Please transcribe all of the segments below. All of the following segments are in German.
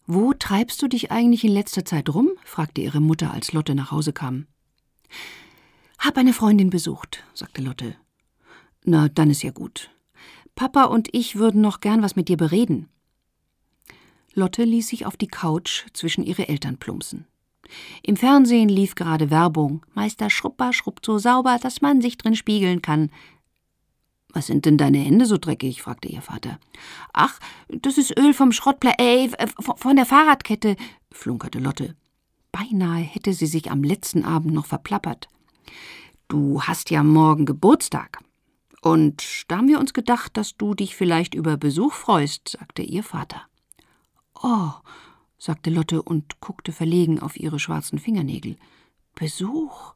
»Wo treibst du dich eigentlich in letzter Zeit rum?« fragte ihre Mutter, als Lotte nach Hause kam. »Hab eine Freundin besucht«, sagte Lotte. »Na, dann ist ja gut. Papa und ich würden noch gern was mit dir bereden.« Lotte ließ sich auf die Couch zwischen ihre Eltern plumpsen. Im Fernsehen lief gerade Werbung. »Meister Schrupper schrubbt so sauber, dass man sich drin spiegeln kann.« »Was sind denn deine Hände so dreckig?« fragte ihr Vater. »Ach, das ist Öl vom von der Fahrradkette«, flunkerte Lotte. Beinahe hätte sie sich am letzten Abend noch verplappert. »Du hast ja morgen Geburtstag. Und da haben wir uns gedacht, dass du dich vielleicht über Besuch freust«, sagte ihr Vater. »Oh«, sagte Lotte und guckte verlegen auf ihre schwarzen Fingernägel. »Besuch?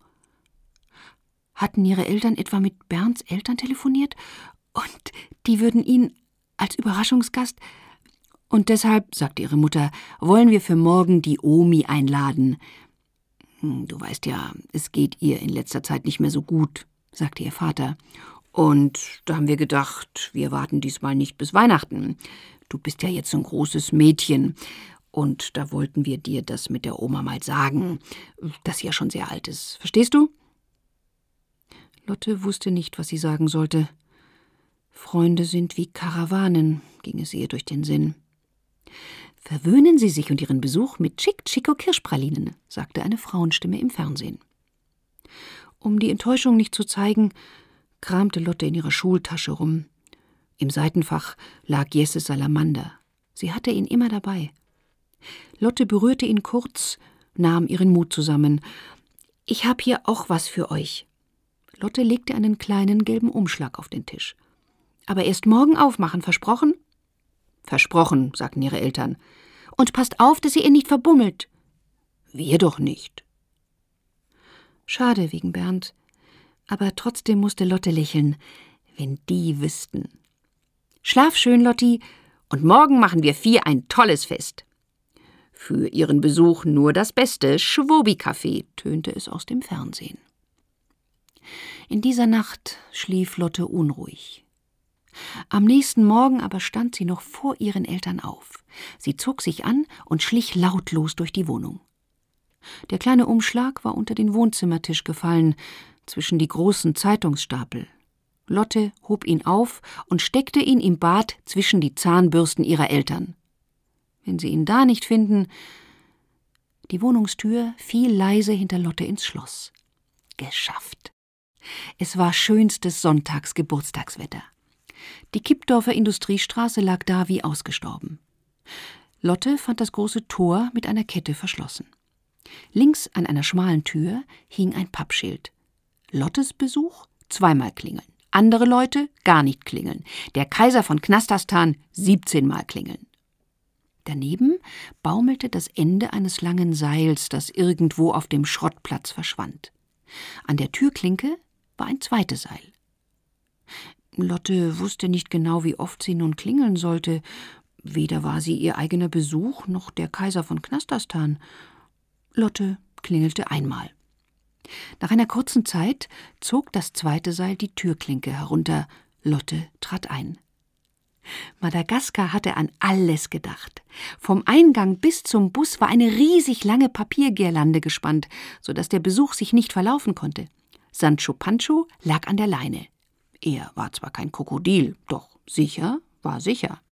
Hatten ihre Eltern etwa mit Bernds Eltern telefoniert? Und die würden ihn als Überraschungsgast? Und deshalb«, sagte ihre Mutter, »wollen wir für morgen die Omi einladen.« »Du weißt ja, es geht ihr in letzter Zeit nicht mehr so gut«, sagte ihr Vater. »Und da haben wir gedacht, wir warten diesmal nicht bis Weihnachten. Du bist ja jetzt so ein großes Mädchen. Und da wollten wir dir das mit der Oma mal sagen, dass sie ja schon sehr alt ist. Verstehst du?« Lotte wusste nicht, was sie sagen sollte. Freunde sind wie Karawanen, ging es ihr durch den Sinn. »Verwöhnen Sie sich und Ihren Besuch mit Chico-Kirschpralinen«, sagte eine Frauenstimme im Fernsehen. Um die Enttäuschung nicht zu zeigen, kramte Lotte in ihrer Schultasche rum. Im Seitenfach lag Jesses Salamander. Sie hatte ihn immer dabei. Lotte berührte ihn kurz, nahm ihren Mut zusammen. »Ich hab hier auch was für euch.« Lotte legte einen kleinen gelben Umschlag auf den Tisch. »Aber erst morgen aufmachen, versprochen?« »Versprochen«, sagten ihre Eltern. »Und passt auf, dass ihr ihn nicht verbummelt.« »Wir doch nicht.« Schade wegen Bernd, aber trotzdem musste Lotte lächeln, wenn die wüssten. »Schlaf schön, Lotti, und morgen machen wir 4 ein tolles Fest.« »Für Ihren Besuch nur das Beste, Schwobi-Kaffee«, tönte es aus dem Fernsehen. In dieser Nacht schlief Lotte unruhig. Am nächsten Morgen aber stand sie noch vor ihren Eltern auf. Sie zog sich an und schlich lautlos durch die Wohnung. Der kleine Umschlag war unter den Wohnzimmertisch gefallen, zwischen die großen Zeitungsstapel. Lotte hob ihn auf und steckte ihn im Bad zwischen die Zahnbürsten ihrer Eltern. Wenn sie ihn da nicht finden. Die Wohnungstür fiel leise hinter Lotte ins Schloss. Geschafft. Es war schönstes Sonntagsgeburtstagswetter. Die Kippdorfer Industriestraße lag da wie ausgestorben. Lotte fand das große Tor mit einer Kette verschlossen. Links an einer schmalen Tür hing ein Pappschild. Lottes Besuch 2-mal klingeln. Andere Leute gar nicht klingeln. Der Kaiser von Knastastan 17-mal klingeln. Daneben baumelte das Ende eines langen Seils, das irgendwo auf dem Schrottplatz verschwand. An der Türklinke war ein zweites Seil. Lotte wusste nicht genau, wie oft sie nun klingeln sollte. Weder war sie ihr eigener Besuch noch der Kaiser von Knastastan. Lotte klingelte einmal. Nach einer kurzen Zeit zog das zweite Seil die Türklinke herunter. Lotte trat ein. Madagaskar hatte an alles gedacht. Vom Eingang bis zum Bus war eine riesig lange Papiergirlande gespannt, sodass der Besuch sich nicht verlaufen konnte. Sancho Pancho lag an der Leine. Er war zwar kein Krokodil, doch sicher war sicher.